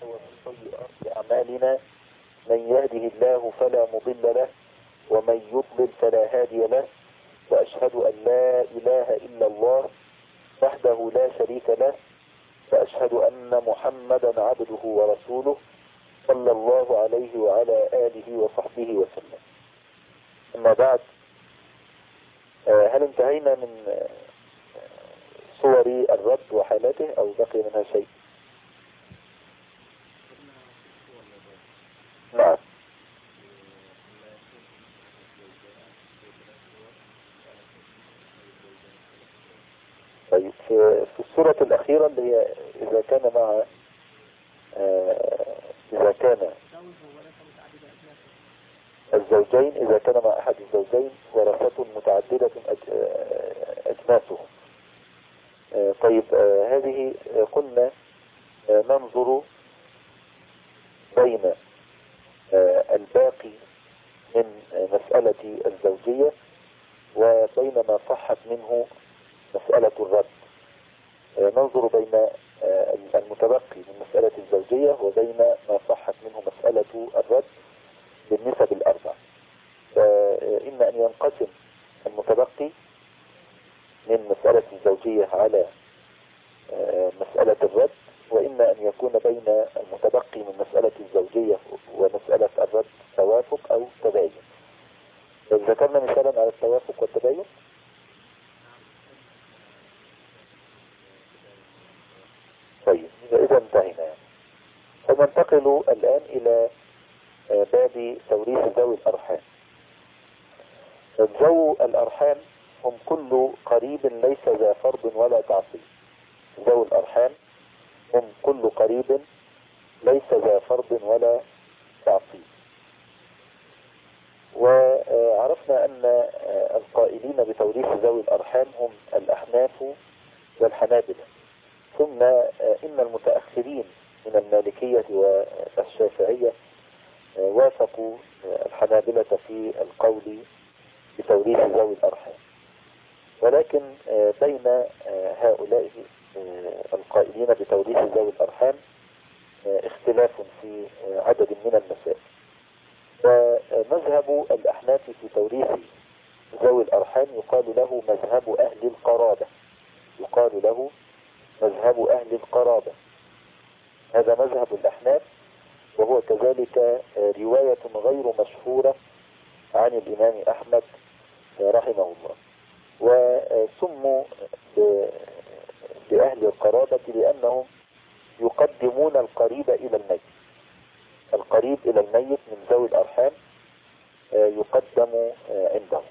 ومن سيئات أعمالنا من يهده الله فلا مضل له ومن يضلل فلا هادي له وأشهد أن لا إله إلا الله وحده لا شريك له وأشهد أن محمدا عبده ورسوله صلى الله عليه وعلى آله وصحبه وسلم. أما بعد، هل انتهينا من صور الرد وحالاته أو بقي منها شيء؟ نعم. طيب، في السورة الأخيرة اللي هي إذا كان الزوجين، إذا كان مع أحد الزوجين ورثة متعددة أجناسهم. طيب، هذه قلنا ننظر بين الباقي من مسألة الزوجية وبين ما صحت منه مسألة الرد. ننظر بين المتبقي من مسألة الزوجية وبين ما صحت منه مسألة الرد بالنسب الأربع. فإما أن ينقسم المتبقي من مسألة الزوجية على مسألة الرد، وإما أن يكون بين المتبقي من مسألة الزوجية ومسألة الرد توافق أو تباين. ذكرنا مثالا على التوافق والتباين. طيب، إذا انتهينا. فننتقل الآن إلى باب توريث ذوي الأرحام. ذوي الأرحام هم كل قريب ليس ذا فرض ولا تعصيب. ذوي الأرحام هم كل قريب ليس ذا فرض ولا تعصيب. وعرفنا أن القائلين بتوريث ذوي الأرحام هم الأحناف والحنابلة، ثم إن المتأخرين من المالكية والشافعية وافقوا الحنابلة في القول بتوريث ذوي الأرحام. ولكن بين هؤلاء القائلين بتوريث ذوي الأرحام اختلاف في عدد من المسائل. ومذهب الأحناف في توريث ذوي الأرحام يقال له مذهب أهل القرابة. يقال له مذهب أهل القرابة. هذا مذهب الأحناف، وهو كذلك رواية غير مشهورة عن الإمام أحمد رحمه الله. وسموا بأهل القرابة لأنهم يقدمون القريب إلى الميت. القريب إلى الميت من ذوي الأرحام يقدم عندهم.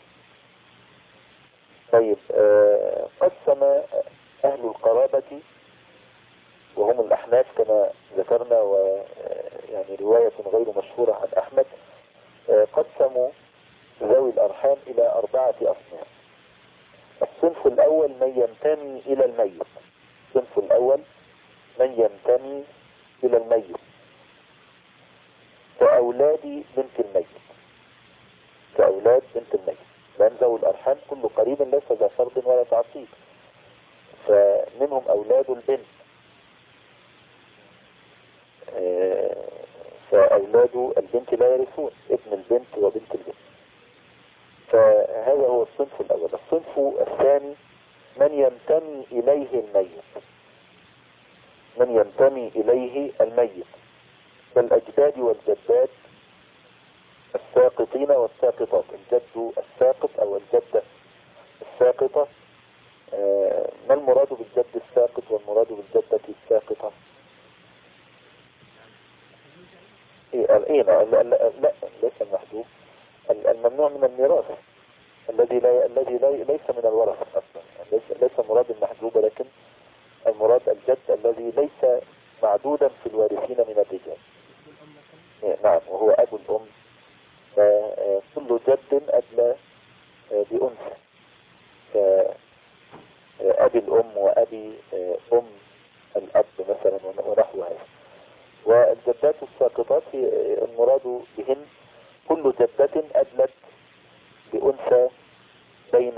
طيب، قسم أهل القرابة وهم الأحناف كما ذكرنا، ويعني رواية غير مشهورة عن أحمد، قسموا ذوي الأرحام إلى 4 أصناف. الصنف الأول من ينتمي إلى الميت. الصنف الأول من ينتمي إلى الميت كأولاد بنت الميت. كأولاد بنت الميت، لأن ذوي الأرحام كل قريب ليس ذا فرض ولا تعصيب، فمنهم أولاد البنت. فأولاد البنت لا يرثون، ابن البنت وبنت البنت. فهذا هو الصنف الأول. الصنف الثاني من ينتمي إليه الميت. من ينتمي إليه الميت كالأجداد والجدات الساقطين والساقطات. الجد الساقط أو الجدة الساقطة. ما المراد بالجد الساقط والمراد بالجدة الساقطة؟ لا، ليس المحجوب، الممنوع من الميراث، الذي ليس من الورثة أصلا. ليس مراد المحجوب، ولكن المراد الجد الذي ليس معدودا في الوارثين من الرجال. نعم، وهو أبو الأم. كل جد أدلى بأنثى، كأبي الأم وأبي أم الأب مثلا ونحو هذا. والجدات الساقطات المراد بهن كل جدة أدلت بأنثى، بين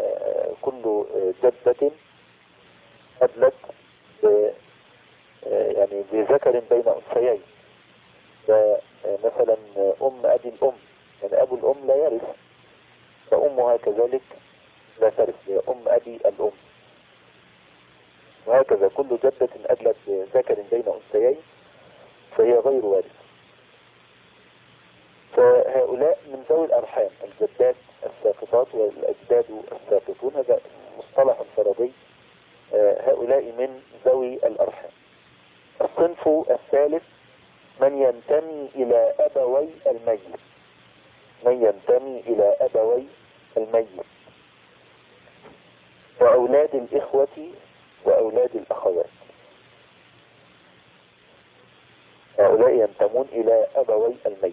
كل جدة أدلت يعني بذكر بين أنثيين. مثلا أبي الأم، يعني أبو الأم لا يرث، فأمها كذلك لا ترث، هي أبي الأم. وهكذا كل جدة أدلت بذكر بين أنثيين فهي غير وارث. فهؤلاء من ذوي الأرحام، الجدات الساقطات والأجداد الساقطون، هذا مصطلح فرضي. هؤلاء من ذوي الأرحام. الصنف الثالث من ينتمي إلى أبوي الميت، من ينتمي إلى أبوي الميت وأولاد الإخوة وأولاد الأخوات. هؤلاء ينتمون إلى أبوي الميت،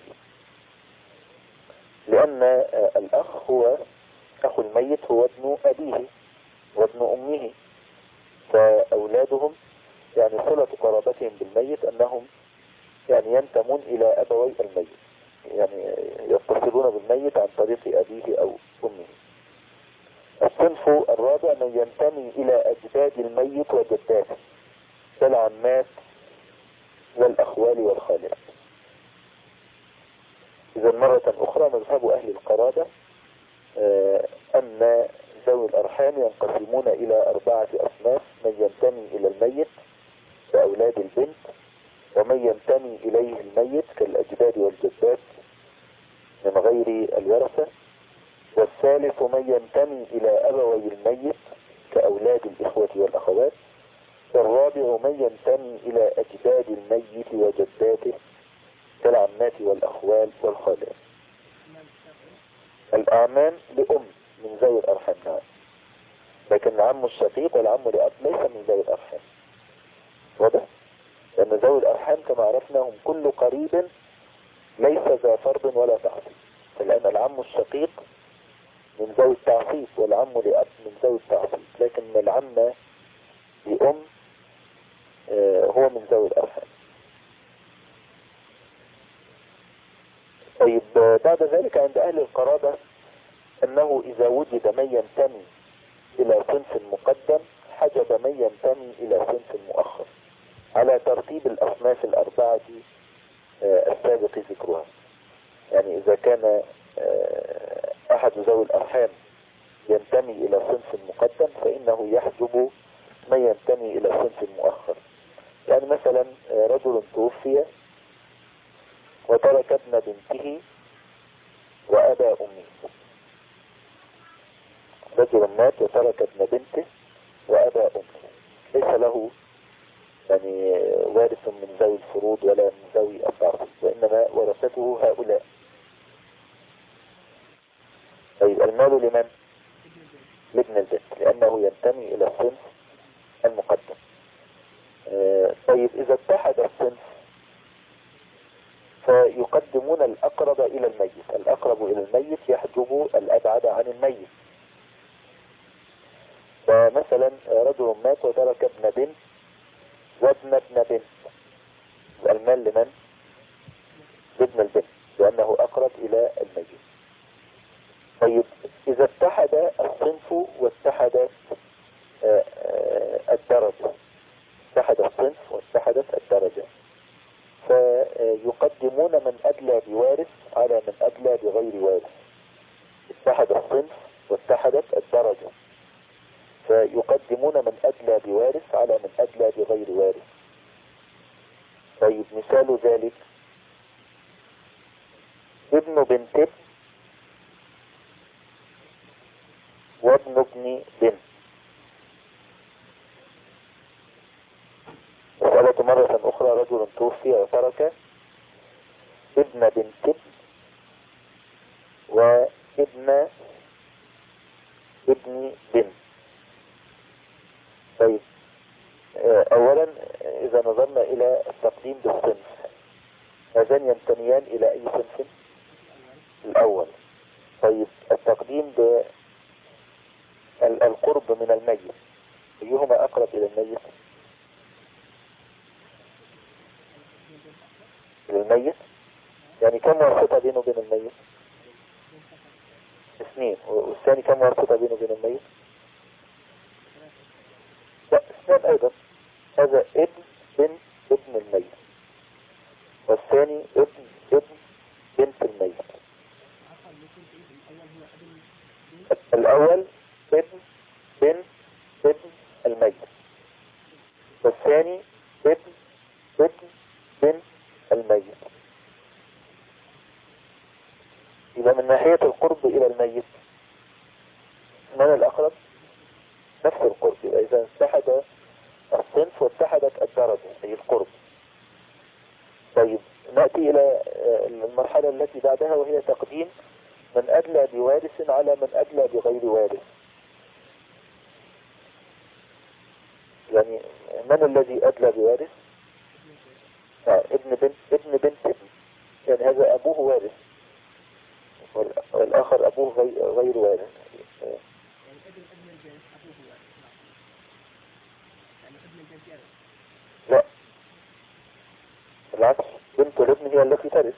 لأن الأخ هو أخو الميت هو ابن أبيه وابن أمه، فأولادهم يعني صلة قرابتهم بالميت أنهم يعني ينتمون إلى أبوي الميت، يعني يتصلون بالميت عن طريق أبيه أو أمه. الصنف الرابع من ينتمي إلى أجداد الميت وجداته كالعمات والأخوال والخالات. إذا مرة أخرى مذهب أهل القرابة أن ذوي الأرحام ينقسمون إلى 4 أصناف: من ينتمي إلى الميت كأولاد البنت، ومن ينتمي إليه الميت كالأجداد والجدات من غير الورثة، والثالث من ينتمي إلى أبوي الميت كأولاد الإخوة والأخوات، والرابع من ينتمي إلى أجداد الميت وجداته كالعمات والأخوال والخالات. الأعمام لأم من ذوي الأرحام، نعم، لكن العم الشقيق والعم لأب ليس من ذوي الأرحام. واضح؟ لأن ذوي الأرحام كما عرفنا هم كل قريب ليس ذا فرض ولا تعصيب، لأن العم الشقيق من ذوي التعصيب والعم لأب من ذوي التعصيب، لكن العم لأم هو من ذوي الأرحام. طيب بعد ذلك عند أهل القرابة أنه إذا وجد من ينتمي إلى صنف مقدم حجب من ينتمي إلى صنف مؤخر على ترتيب الأصناف 4 السابق ذكرها. يعني إذا كان أحد ذوي الأرحام ينتمي إلى صنف مقدم فإنه يحجب من ينتمي إلى صنف مؤخر. يعني مثلا رجل توفي وترك ابن بنته وأبا أمه، رجل مات وترك ابن بنته وأبا أمه، ليس له يعني وارث من ذوي الفروض ولا من ذوي التعصيب، وإنما ورثته هؤلاء. طيب المال لمن؟ لابن البنت، لأنه ينتمي إلى الصنف المقدم. طيب إذا اتحد الصنف فيقدمون الأقرب إلى الميت، الأقرب إلى الميت يحجب الأبعد عن الميت. فمثلا رجل مات وترك ابن بنت وابن ابن بنت، المال لمن؟ لابن البنت، لأنه أقرب إلى الميت. طيب إذا اتحد الصنف واتحدت الدرجة، اتحد الصنف واتحدت الدرجة، فيقدمون من أدلى بوارث على من أدلى بغير وارث. اتحد الصنف واتحدت الدرجة فيقدمون من أدلى بوارث على من أدلى بغير وارث. طيب مثال ذلك ابن بنت ابن وابن ابن بنت. مسألة مرة أخرى رجل توفي وترك ابن بنت ابن وابن ابن بنت. طيب أولا إذا نظرنا إلى التقديم بالصنف، هذان ينتميان إلى أي صنف؟ الأول. طيب التقديم بالقرب من الميت، أيهما أقرب إلى الميت؟ للميت. يعني كم واسطة بينه وبين الميت؟ 2. والثاني كم واسطة بينه وبين الميت؟ لا 2 أيضا. هذا ابن بنت ابن ابن ابن بنت الميت. يبقى من ناحية القرب إلى الميت من الأقرب؟ نفس القرب. يبقى إذا اتحد الصنف واتحدت الدرجة أي القرب. طيب نأتي إلى المرحلة التي بعدها وهي تقديم من أدلى بوارث على من أدلى بغير وارث. يعني من الذي أدلى بوارث؟ ابن بنت ابن، يعني هذا أبوه وارث والآخر أبوه غير وارث. لا بالعكس، بنت الابن هي التي ترث.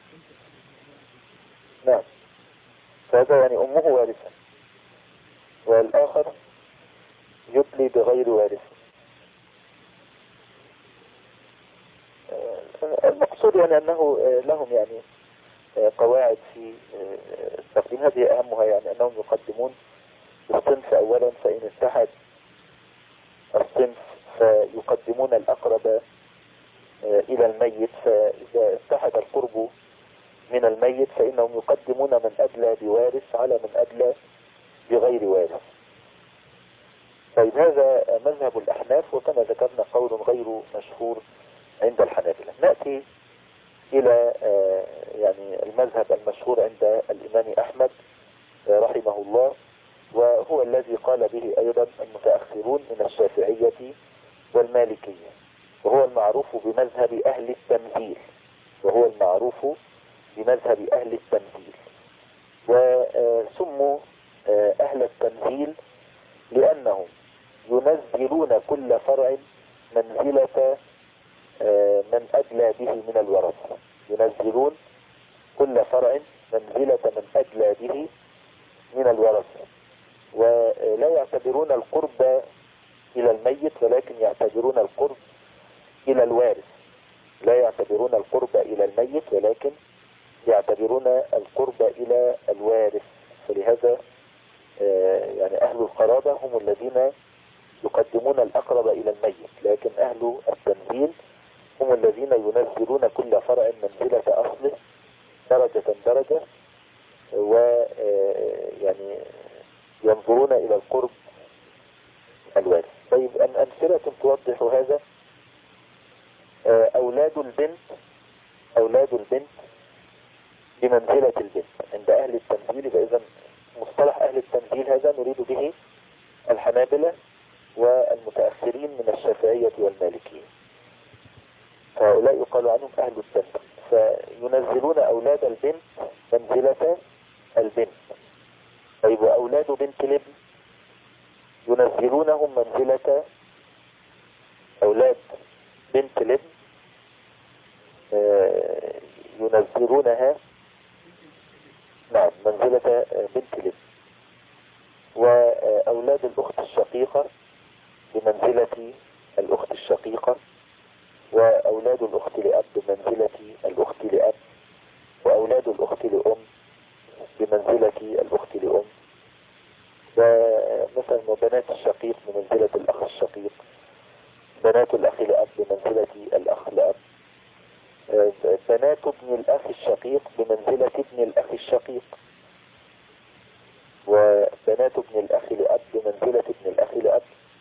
نعم، فهذا يعني أمه وارثة والآخر يدلي بغير وارث. المقصود يعني أنه لهم يعني قواعد في التقديم، هذه أهمها يعني أنهم يقدمون الصنف أولا، فإن اتحد الصنف فيقدمون الأقرب إلى الميت، فإذا اتحد القرب من الميت فإنهم يقدمون من أدلى بوارث على من أدلى بغير وارث. طيب هذا مذهب الأحناف، وكما ذكرنا قول غير مشهور عند الحنابلة. نأتي إلى يعني المذهب المشهور عند الإمام أحمد رحمه الله، وهو الذي قال به أيضا المتأخرون من الشافعية والمالكية، وهو المعروف بمذهب أهل التنزيل. وسموا أهل التنزيل لأنهم ينزلون كل فرع منزلة من أدلى به من الورثة. ينزلون كل فرع منزلة من أدلى به من الورثة، ولا يعتبرون القرب إلى الميت ولكن يعتبرون القرب إلى الوارث. لا يعتبرون القرب إلى الميت ولكن يعتبرون القرب إلى الوارث. فلهذا يعني أهل القرابة هم الذين يقدمون الأقرب إلى الميت، لكن أهل التنزيل هم الذين ينزلون كل فرع منزلة أصله درجة درجة، ويعني ينظرون إلى القرب الوارث. طيب أمثلة توضح هذا: أولاد البنت بمنزلة البنت عند أهل التنزيل. فإذا مصطلح أهل التنزيل هذا نريد به الحنابلة والمتأخرين من الشافعية والمالكية، فهؤلاء يقال عنهم أهل التنزيل، فينزلون أولاد البنت منزلة البنت. طيب وأولاد بنت الابن ينزلونهم منزلة أولاد بنت الابن، ينزلونها نعم منزلة بنت الابن. وأولاد الأخت الشقيقة بمنزلة الأخت الشقيقة، وأولاد الأخت لأب بمنزلة الأخت لأب، وأولاد الأخت لأم بمنزلة الأخت لأم، ومثلا وبنات الشقيق بمنزلة الأخ الشقيق، بنات الأخ لأب بمنزلة الأخ لأب، بنات ابن الأخ الشقيق بمنزلة ابن الأخ الشقيق، وبنات ابن الأخ لأب بمنزلة ابن الأخ لأب.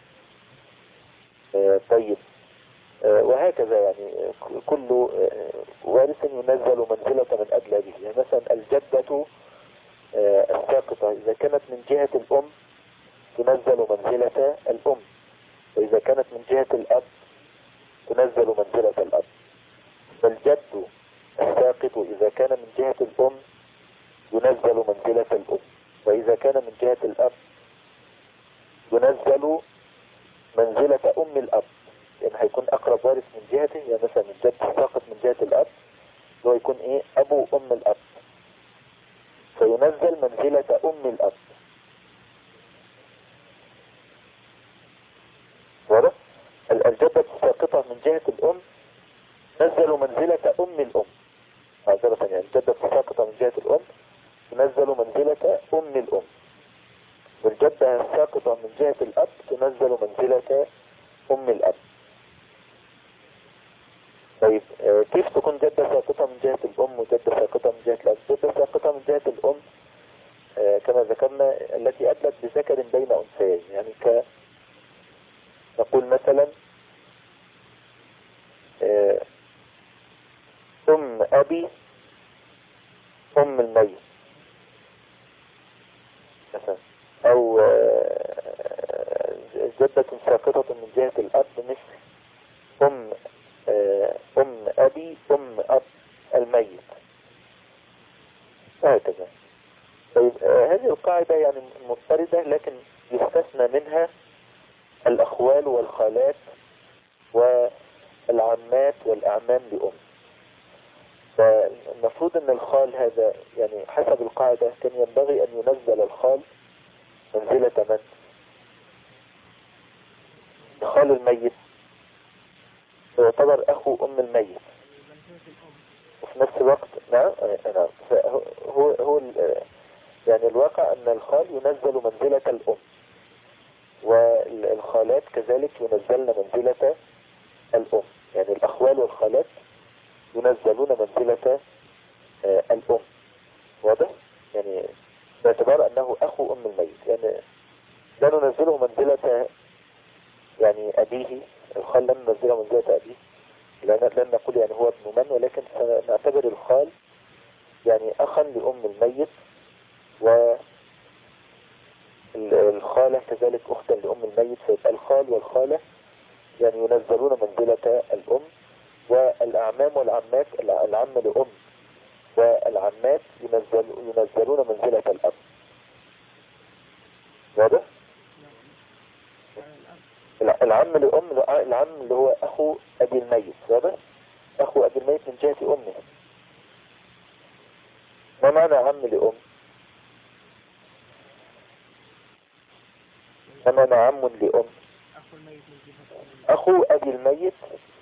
طيب وهكذا يعني كل وارث ينزل منزلة من أدلى به. يعني مثلا الجدة الساقطة إذا كانت من جهة الأم تنزل منزلة الأم، وإذا كانت من جهة الأب تنزل منزلة الأب. فالجد الساقط إذا كان من جهة الأم ينزل منزلة الأم، وإذا كان من جهة الأب ينزل منزلة أم الأب، لأن هيكون أقرب وارث من جهته. يعني مثلا الجد الساقط من جهة الأب هو يكون إيه؟ أبو أم الأب، فينزل منزلة أم الأب. واضح؟ الجدة الساقطة من جهة الأم نزل منزلة أم الأم. معذرة، يعني الجدة الساقطة من جهة الأم تنزل منزلة أم الأم، والجدة الساقطة من جهة الأب تنزل منزلة أم الأب. طيب كيف تكون جدة ساقطة من جهة الأم وجدة ساقطة من جهة الأب؟ جدة ساقطة من جهة الأم كما ذكرنا التي أدلت بذكر بين أنثيين، يعني نقول مثلا أم أبي أم الميت مثلا، أو جدة ساقطة من جهة الأب مثل أم أم أبي أم أب الميت وهكذا. طيب هذه القاعدة يعني مضطردة، لكن يستثنى منها الأخوال والخالات والعمات والأعمام لأم. فالمفروض أن الخال هذا يعني حسب القاعدة كان ينبغي أن ينزل الخال منزلة من؟ خال الميت يعتبر أخو أم الميت، وفي نفس الوقت نعم هو يعني الواقع أن الخال ينزل منزلة الأم، والخالات كذلك ينزلن منزلة الأم، يعني الأخوال والخالات ينزلون منزلة الأم. واضح؟ يعني باعتبار أنه أخو أم الميت، يعني لا ننزله منزلة يعني أبيه، الخال لن ننزله منزلة أبيه، لن نقول يعني هو ابن من، ولكن سنعتبر الخال يعني أخا لأم الميت، والخالة كذلك أختا لأم الميت، فيبقى الخال والخالة يعني ينزلون منزلة الأم، والأعمام والعمات العم لأم والعمات ينزلون منزلة الأب. واضح؟ العم لأم العم اللي هو أخو أبي الميت، واضح؟ أخو أبي الميت من جهة أمه. ما معنى عم لأم؟ ما معنى عم لأم؟ أخو أبي الميت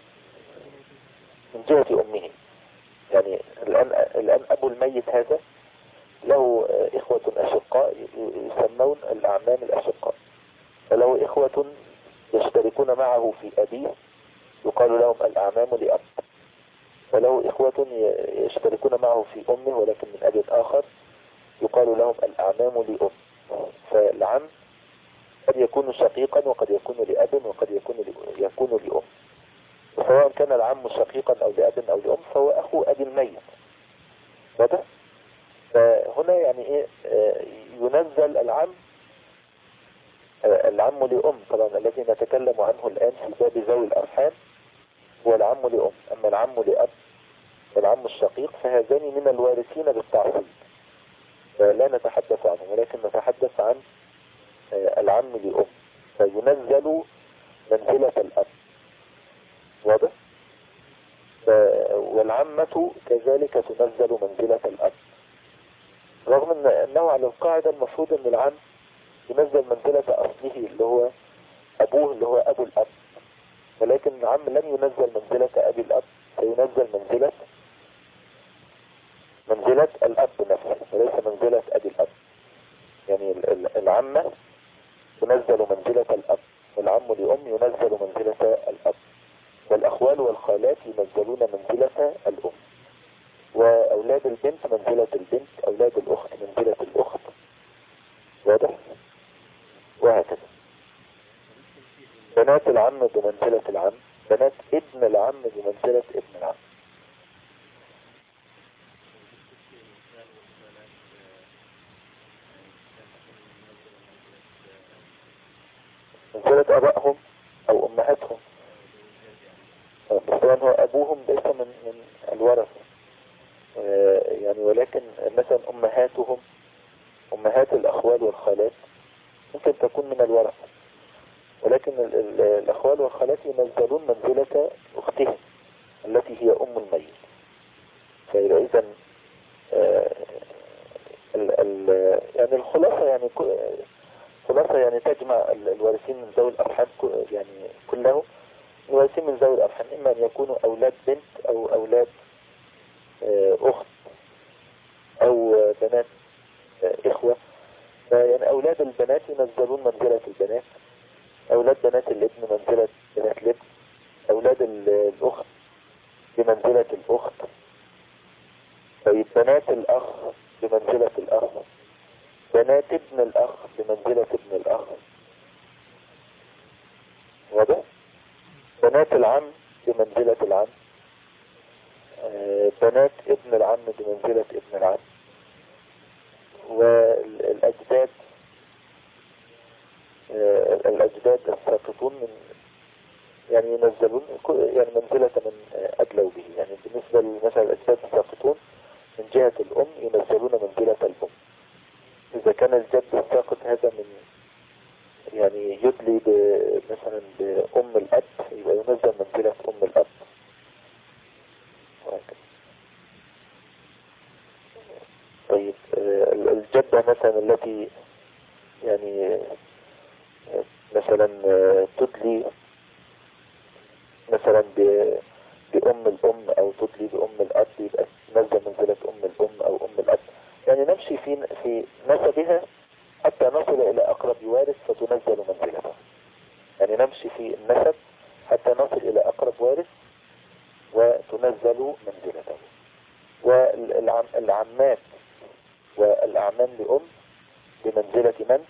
من جهة أمه، يعني الآن أبو الميت هذا له إخوة أشقاء يسمون الأعمام الأشقاء، وله إخوة يشتركون معه في أبيه يقال لهم الأعمام لأب، وله إخوة يشتركون معه في أمه ولكن من أب آخر يقال لهم الأعمام لأم. فالعم قد يكون شقيقا وقد يكون لأب وقد يكون لأم، وسواء كان العم شقيقا أو لأب أو لأم فهو أخو أبي الميت. واضح؟ فهنا يعني إيه ينزل العم لأم، طبعا الذي نتكلم عنه الآن في باب ذوي الأرحام هو العم لأم. أما العم لأب والعم الشقيق فهذان من الوارثين بالتعصيب لا نتحدث عنه، ولكن نتحدث عن العم لأم فينزل منزلة الأب. واضح؟ والعمة كذلك تنزل منزلة الأب، رغم أنه على القاعدة المفروض أن العم ينزل منزلة أصله اللي هو أبوه اللي هو أبو الأب، ولكن العم لم ينزل منزلة أبي الأب، فينزل منزلة الأب نفسه وليس منزلة أبي الأب. يعني العمة تنزل منزلة الأب، والعم لأم ينزل منزلة الأب، والأخوال والخالات ينزلون منزلة الأم، وأولاد البنت منزلة البنت، أولاد الأخت منزلة الأخت. واضح؟ وهكذا بنات العم بمنزلة العم، بنات ابن العم بمنزلة ابن العم. منزلة أبائهم أو أمهاتهم، بس هو أبوهم ليس من الورثة يعني، ولكن مثلا أمهاتهم أمهات الأخوال والخالات ممكن تكون من الورثة، ولكن الأخوال والخالات ينزلون منزلة أختهم التي هي أم الميت. فإذا يعني الخلاصة يعني خلاصة يعني تجمع الوارثين من ذوي الأرحام يعني كلهم الوارثين من ذوي الأرحام إما أن يكونوا أولاد بنت أو أولاد أخت أو بنات إخوة. يعني أولاد البنات ينزلون منزلة البنات، أولاد بنات الابن منزلة بنات الابن، أولاد الأخت بمنزلة الأخت. طيب بنات الأخ بمنزلة الأخ، بنات ابن الأخ بمنزلة ابن الأخ، واضح؟ بنات العم بمنزلة العم، بنات ابن العم بمنزلة ابن العم. والأجداد، الأجداد الساقطون من يعني ينزلون يعني منزلة من أدلوا به، يعني بالنسبة مثلا الأجداد الساقطون من جهة الأم ينزلون منزلة الأم. إذا كان الجد الساقط هذا من يعني يدلي مثلا بأم الأب، يبقى ينزل منزلة أم الأب. طيب الجدة مثلا التي يعني مثلا تدلي مثلا بأم الأم أو تدلي بأم الأب، يبقى تنزل منزلة أم الأم أو أم الأب. يعني نمشي في نسبها حتى نصل إلى أقرب وارث فتنزل منزلته. يعني نمشي في النسب حتى نصل إلى أقرب وارث وتنزل منزلته. والعمات والأعمام لأم بمنزلة من؟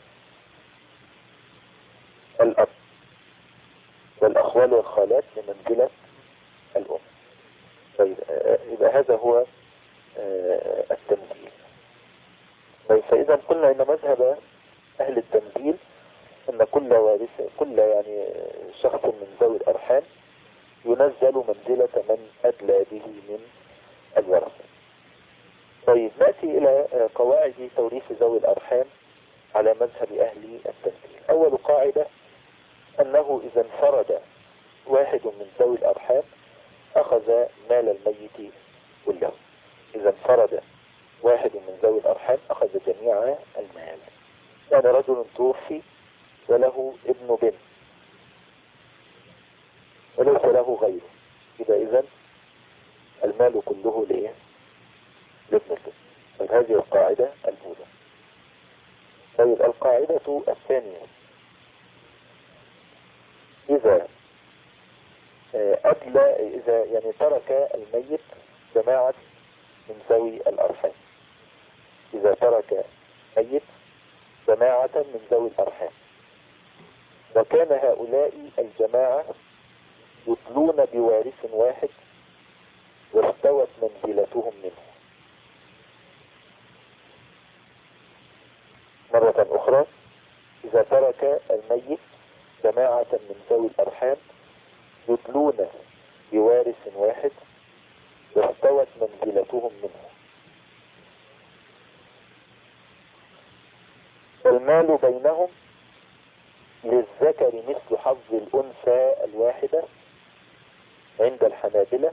الأب. والأخوال والخالات بمنزلة الأم. طيب يبقى هذا هو التنزيل. طيب فإذا قلنا إن مذهب أهل التنزيل أن كل وارث، كل يعني شخص من ذوي الأرحام ينزل منزلة من أدلى به من الورثة. طيب نأتي إلى قواعد توريث ذوي الأرحام على مذهب أهل التنزيل. أول قاعدة أنه إذا انفرد واحد من ذوي الأرحام أخذ مال الميت كله. إذا انفرد واحد من ذوي الأرحام أخذ جميع المال. يعني رجل توفي وله ابن بنت وليس له غيره، يبقى إذن المال كله لإيه؟ لابن البنت. طيب هذه القاعدة الأولى. طيب القاعدة الثانية، إذا إذا يعني ترك الميت جماعة من ذوي الأرحام، إذا ترك ميت جماعة من ذوي الأرحام وكان هؤلاء الجماعة يتلون بوارث واحد واستوت منزلتهم منه. مرة أخرى، إذا ترك الميت جماعة من ذوي الأرحام يتلون بوارث واحد واستوت منزلتهم منه، المال بينهم للذكر مثل حظ الأنثى الواحدة عند الحنابلة